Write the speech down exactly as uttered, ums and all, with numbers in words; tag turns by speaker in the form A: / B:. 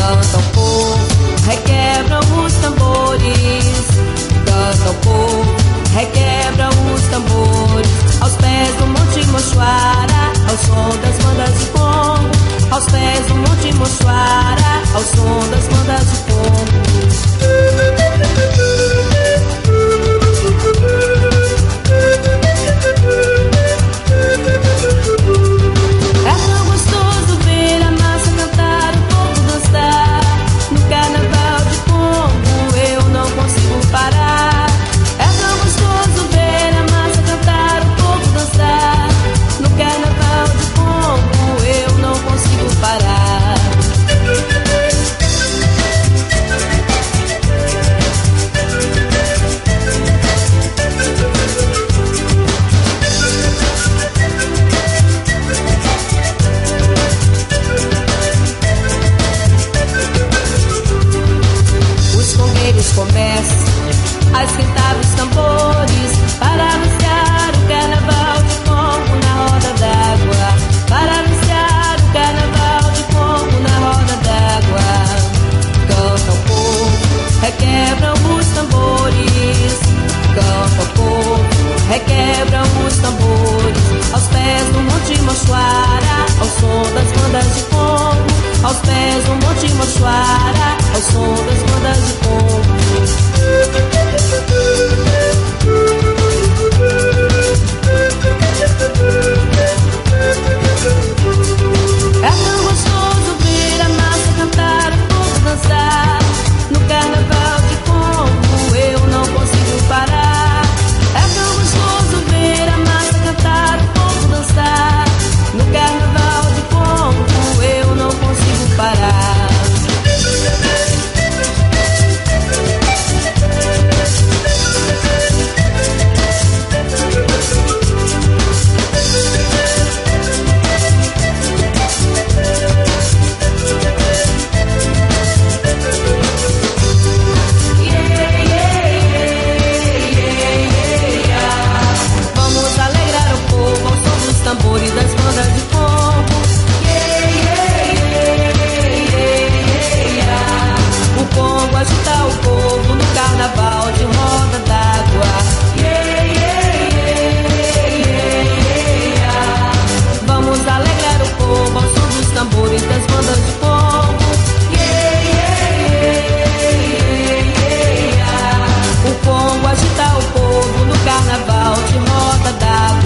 A: Canta o povo, requebram os tambores. Canta o povo, requebram os tambores. Aos pés do Monte Mochoara, ao som das bandas de Congo. Aos pés do Monte Mochoara, ao som das bandas de Congo. É tão gostoso ver a massa cantar, o povo dançar. No carnaval de Congo eu não consigo parar. É tão gostoso ver a massa cantar, o povo dançar. No carnaval de Congo eu não consigo parar. Começam a esquentar os tambores para anunciar o carnaval de Congo na roda d'água. Para anunciar o carnaval de Congo na roda d'água. Canta o povo, requebram os tambores. Canta o povo, requebram os tambores. Aos pés do Monte Mochoara, ao som das bandas de Congo. Aos pés do Monte Mochoara, ao som das bandas de Congo. É tão gostoso ver a massa cantar, o povo dançar. No carnaval de Congo eu não consigo parar. É tão gostoso ver a massa cantar, o povo dançar. No carnaval de Congo eu não consigo parar. Tambores das bandas de Congo. Yeah, yeah, yeah, yeah, yeah. O Congo agita o povo no carnaval de roda d'água. Yeah, yeah, yeah, yeah, yeah. Vamos alegrar o povo ao som dos tambores das bandas de Congo. Yeah, yeah, yeah, yeah, yeah. O Congo agita o povo no carnaval de roda d'água.